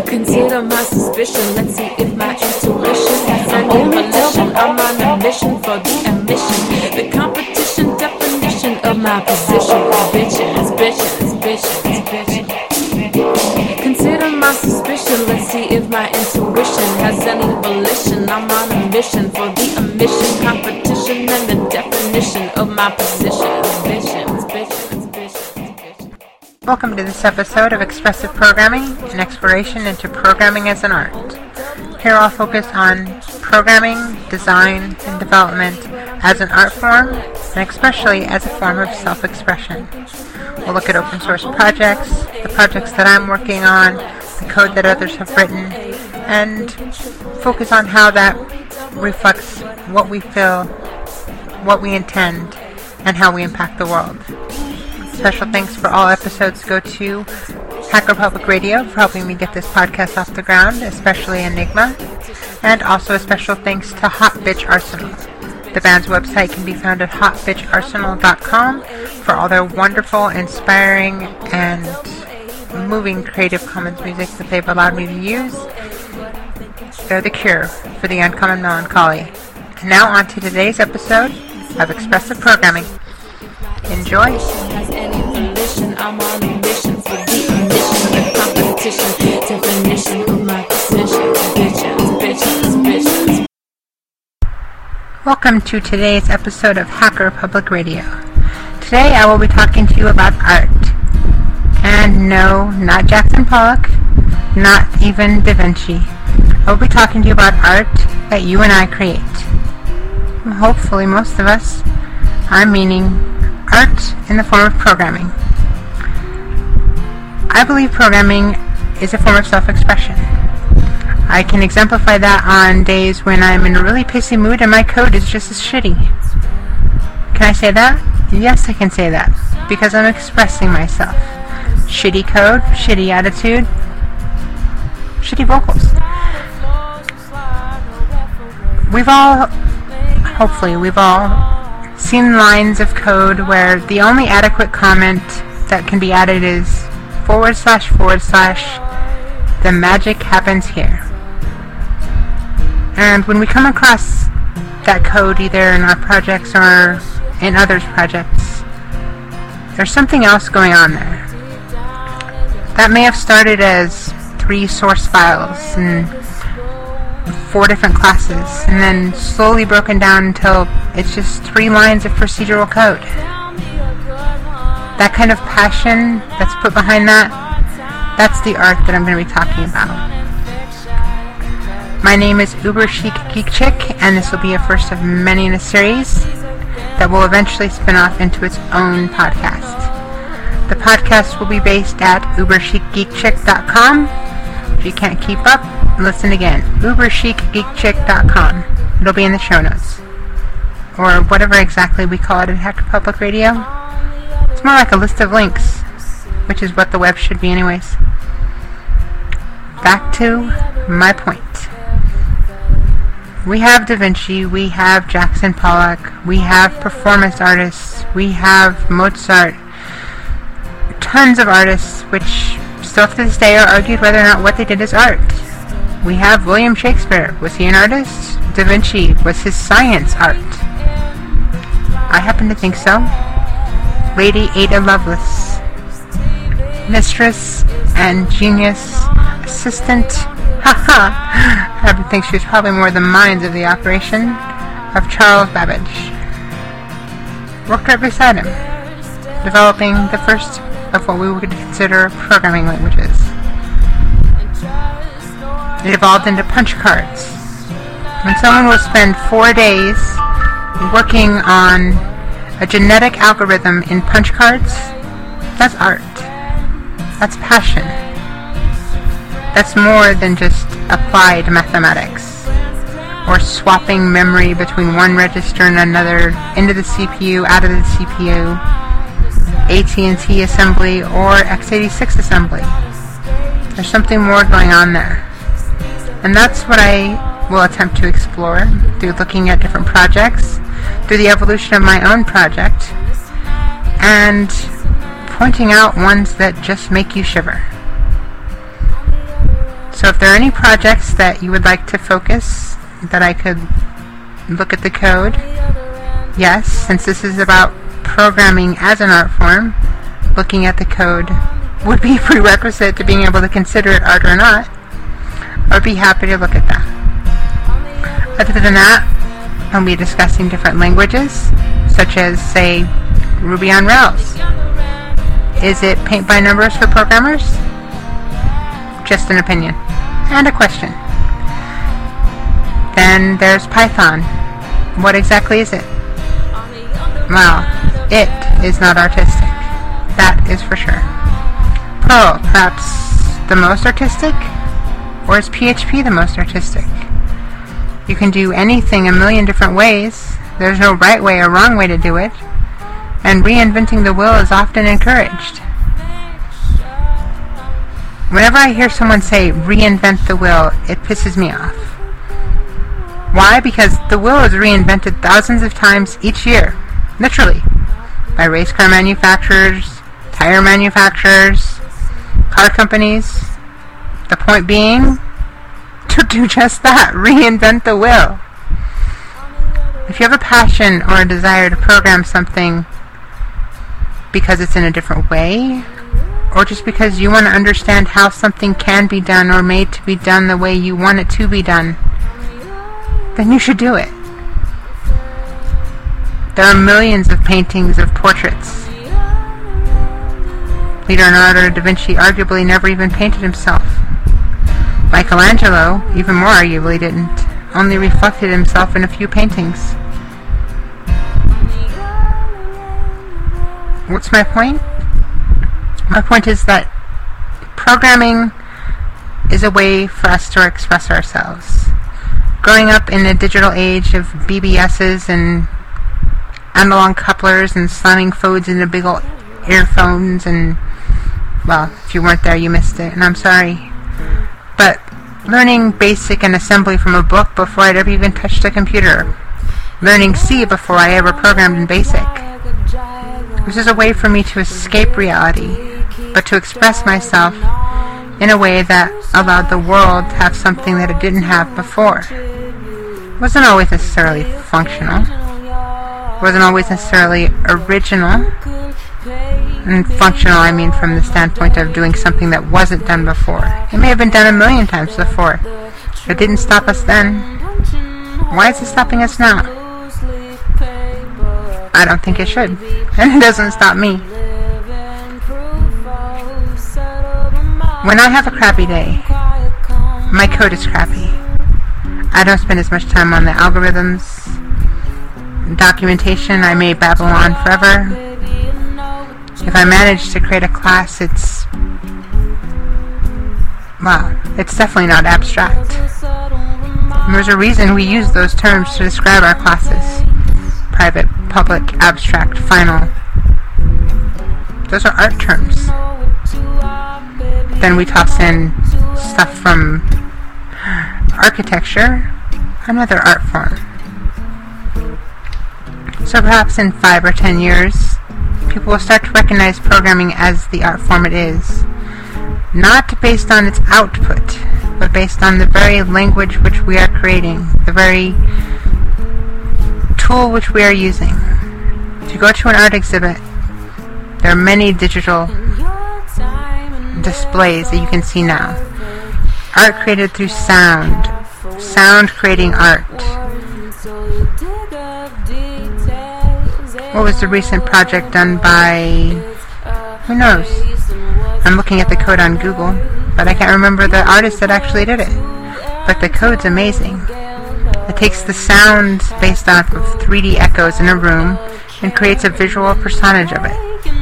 Consider my suspicion. Let's see if my intuition has any volition. I'm on a mission for the admission. The competition definition of my position. Bitches, bitches, bitches, bitches. Consider my suspicion. Let's see if my intuition has any volition. I'm on a mission for the admission, competition, and the definition of my position. Bitches, bitches, bitches, bitches. Welcome to this episode of Expressive Programming, an exploration into programming as an art. Here I'll focus on programming, design, and development as an art form, and especially as a form of self-expression. We'll look at open source projects, the projects that I'm working on, the code that others have written, and focus on how that reflects what we feel, what we intend, and how we impact the world. Special thanks for all episodes go to Hacker Public Radio for helping me get this podcast off the ground, especially Enigma, and also a special thanks to Hot Bitch Arsenal. The band's website can be found at hotbitcharsenal.com for all their wonderful, inspiring, and moving Creative Commons music that they've allowed me to use. They're the cure for the uncommon melancholy. And now on to today's episode of Expressive Programming. Enjoy! I'm on a mission for the admission, the competition, definition of my position. Bitches, bitches, bitches. Welcome to today's episode of Hacker Public Radio. Today I will be talking to you about art. And no, not Jackson Pollock, not even Da Vinci. I will be talking to you about art that you and I create. Hopefully most of us. I'm meaning art in the form of programming. I believe programming is a form of self-expression. I can exemplify that on days when I'm in a really pissy mood and my code is just as shitty. Can I say that? Yes, I can say that, because I'm expressing myself. Shitty code, shitty attitude, shitty vocals. Hopefully we've all seen lines of code where the only adequate comment that can be added is // the magic happens here. And when we come across that code either in our projects or in others' projects, there's something else going on there. That may have started as 3 source files and 4 different classes, and then slowly broken down until it's just 3 lines of procedural code. That kind of passion that's put behind that's the art that I'm going to be talking about. My name is Uber Chic Geek Chick, and this will be a first of many in a series that will eventually spin off into its own podcast. The podcast will be based at uberchicgeekchick.com. If you can't keep up, listen again. uberchicgeekchick.com. It'll be in the show notes. Or whatever exactly we call it at Hacker Public Radio. It's more like a list of links, which is what the web should be anyways. Back to my point. We have Da Vinci, we have Jackson Pollock, we have performance artists, we have Mozart, tons of artists which still to this day are argued whether or not what they did is art. We have William Shakespeare. Was he an artist? Da Vinci, was his science art? I happen to think so. Lady Ada Lovelace, mistress and genius, assistant, I happen to think she was probably more the minds of the operation, of Charles Babbage. Worked right beside him, developing the first of what we would consider programming languages. It evolved into punch cards. When someone will spend 4 days working on a genetic algorithm in punch cards, that's art. That's passion. That's more than just applied mathematics, or swapping memory between one register and another, into the CPU, out of the CPU, AT&T assembly, or x86 assembly. There's something more going on there. And that's what I will attempt to explore through looking at different projects, through the evolution of my own project, and pointing out ones that just make you shiver. So if there are any projects that you would like to focus, that I could look at the code, yes, since this is about programming as an art form, looking at the code would be a prerequisite to being able to consider it art or not. I'd be happy to look at that. Other than that, I'll be discussing different languages, such as, say, Ruby on Rails. Is it paint by numbers for programmers? Just an opinion. And a question. Then there's Python. What exactly is it? Well, it is not artistic. That is for sure. Perl, perhaps the most artistic? Or is PHP the most artistic? You can do anything a million different ways. There's no right way or wrong way to do it. And reinventing the wheel is often encouraged. Whenever I hear someone say, reinvent the wheel, it pisses me off. Why? Because the wheel is reinvented thousands of times each year. Literally. By race car manufacturers, tire manufacturers, car companies. The point being, to do just that, reinvent the wheel. If you have a passion or a desire to program something because it's in a different way, or just because you want to understand how something can be done or made to be done the way you want it to be done, then you should do it. There are millions of paintings of portraits. Leonardo da Vinci arguably never even painted himself. Michelangelo, even more arguably, didn't. Only reflected himself in a few paintings. What's my point? My point is that programming is a way for us to express ourselves. Growing up in a digital age of BBSs and analog couplers and slamming phones into big old earphones and, well, if you weren't there you missed it, and I'm sorry. But learning BASIC and assembly from a book before I'd ever even touched a computer. Learning C before I ever programmed in BASIC. This is a way for me to escape reality, but to express myself in a way that allowed the world to have something that it didn't have before. It wasn't always necessarily functional. It wasn't always necessarily original. And functional, I mean from the standpoint of doing something that wasn't done before. It may have been done a million times before. It didn't stop us then. Why is it stopping us now? I don't think it should. And it doesn't stop me. When I have a crappy day, my code is crappy. I don't spend as much time on the algorithms, documentation. I may babble on forever. If I manage to create a class, it's definitely not abstract. And there's a reason we use those terms to describe our classes. Private, public, abstract, final. Those are art terms. Then we toss in stuff from architecture, another art form. So perhaps in 5 or 10 years, people will start to recognize programming as the art form it is. Not based on its output, but based on the very language which we are creating, the very tool which we are using. If you go to an art exhibit, there are many digital displays that you can see now. Art created through sound. Sound creating art. What was the recent project done by... who knows? I'm looking at the code on Google, but I can't remember the artist that actually did it. But the code's amazing. It takes the sound based off of 3D echoes in a room and creates a visual personage of it.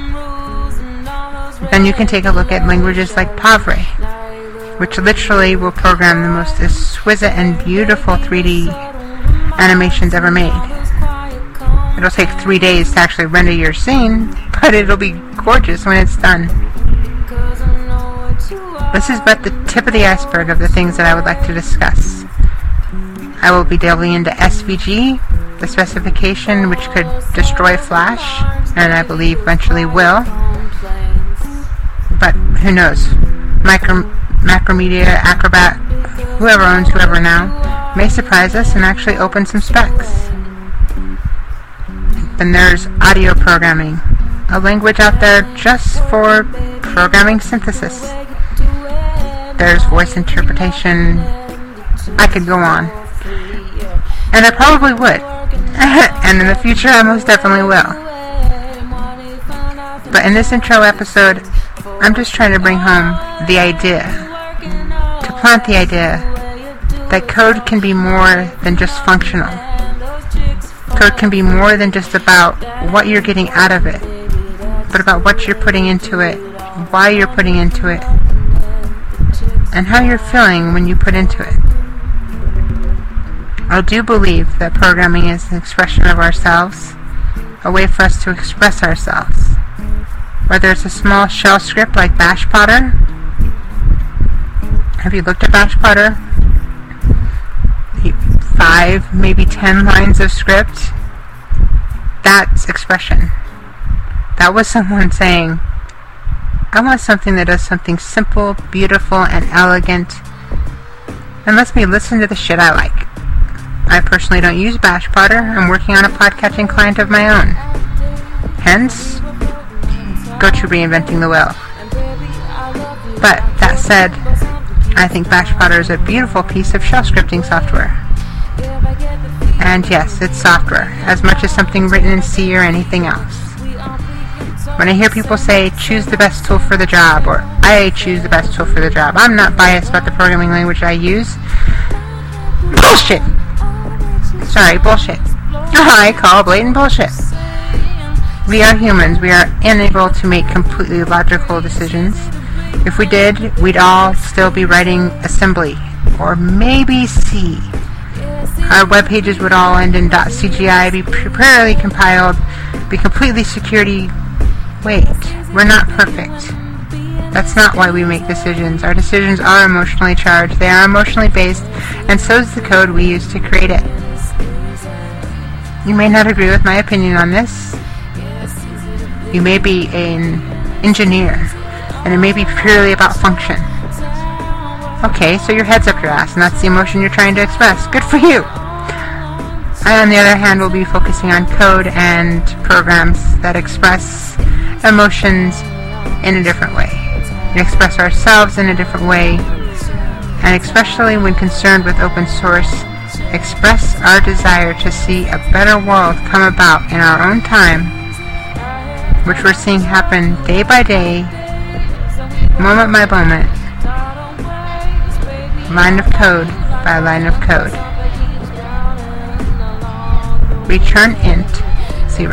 Then you can take a look at languages like Pavre, which literally will program the most exquisite and beautiful 3D animations ever made. It'll take 3 days to actually render your scene, but it'll be gorgeous when it's done. This is but the tip of the iceberg of the things that I would like to discuss. I will be delving into SVG, the specification which could destroy Flash, and I believe eventually will. But who knows? Macromedia, Acrobat, whoever owns whoever now, may surprise us and actually open some specs. Then there's audio programming, a language out there just for programming synthesis. There's voice interpretation. I could go on. And I probably would. And in the future, I most definitely will. But in this intro episode, I'm just trying to bring home the idea, to plant the idea that code can be more than just functional. Code can be more than just about what you're getting out of it, but about what you're putting into it, why you're putting into it, and how you're feeling when you put into it. I do believe that programming is an expression of ourselves, a way for us to express ourselves. Whether it's a small shell script like BashPotter. Have you looked at BashPotter? 5, maybe 10 lines of script. That's expression. That was someone saying, I want something that does something simple, beautiful, and elegant, and lets me listen to the shit I like. I personally don't use BashPotter. I'm working on a podcatching client of my own. Hence, go to reinventing the wheel. But that said, I think BashPotter is a beautiful piece of shell scripting software. And yes, it's software, as much as something written in C or anything else. When I hear people say, choose the best tool for the job, or I choose the best tool for the job, I'm not biased about the programming language I use. Bullshit! Sorry, bullshit. I call blatant bullshit. We are humans. We are unable to make completely logical decisions. If we did, we'd all still be writing assembly, or maybe C. Our web pages would all end in .cgi, be properly compiled, be completely security. Wait, we're not perfect. That's not why we make decisions. Our decisions are emotionally charged. They are emotionally based, and so is the code we use to create it. You may not agree with my opinion on this. You may be an engineer, and it may be purely about function. Okay, so your head's up your ass, and that's the emotion you're trying to express. Good for you! I, on the other hand, will be focusing on code and programs that express emotions in a different way, and express ourselves in a different way, and especially when concerned with open source, express our desire to see a better world come about in our own time, which we're seeing happen day by day, moment by moment, line of code by line of code. Return int 0.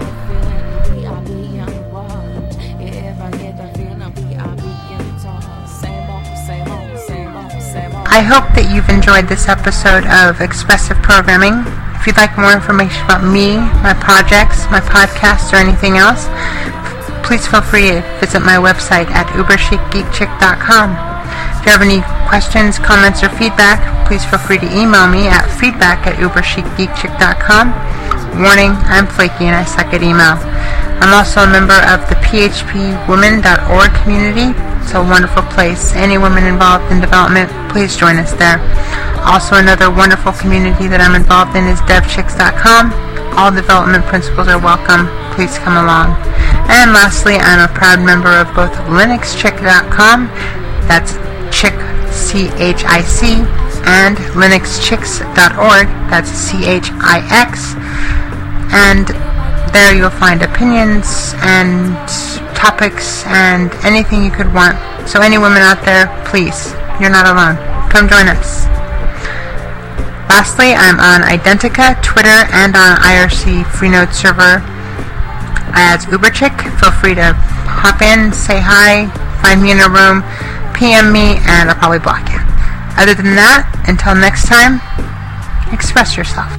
I hope that you've enjoyed this episode of Expressive Programming. If you'd like more information about me, my projects, my podcasts, or anything else, please feel free to visit my website at uberchicgeekchick.com. If you have any questions, comments, or feedback, please feel free to email me at feedback@uberchicgeekchick.com. Warning, I'm flaky and I suck at email. I'm also a member of the phpwomen.org community. It's a wonderful place. Any women involved in development, please join us there. Also, another wonderful community that I'm involved in is devchicks.com. All development principles are welcome. Please come along. And lastly, I'm a proud member of both linuxchick.com, that's chick, C-H-I-C, and linuxchicks.org, that's C-H-I-X. And there you'll find opinions and topics and anything you could want. So any women out there, please, you're not alone. Come join us. Lastly, I'm on Identica, Twitter, and on IRC Freenode server as Uberchick. Feel free to hop in, say hi, find me in a room, PM me, and I'll probably block you. Other than that, until next time, express yourself.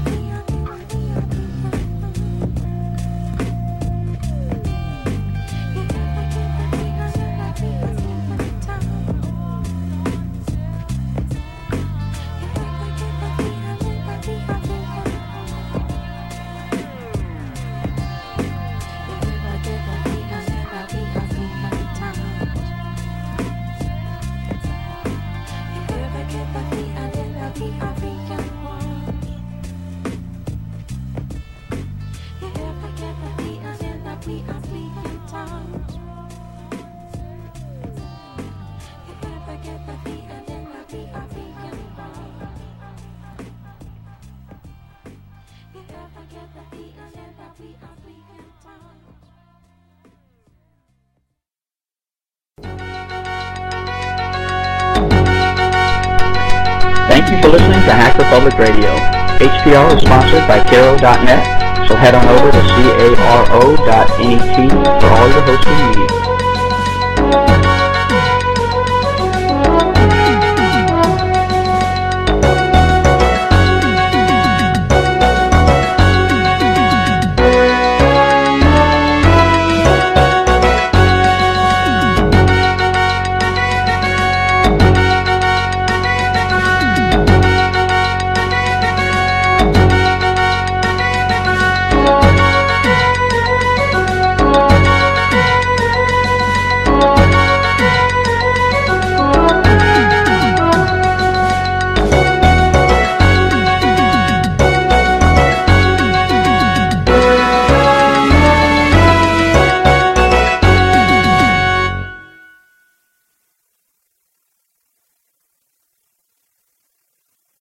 for listening to Hacker Public Radio. HPR is sponsored by Caro.net, so head on over to caro.net for all your hosting needs.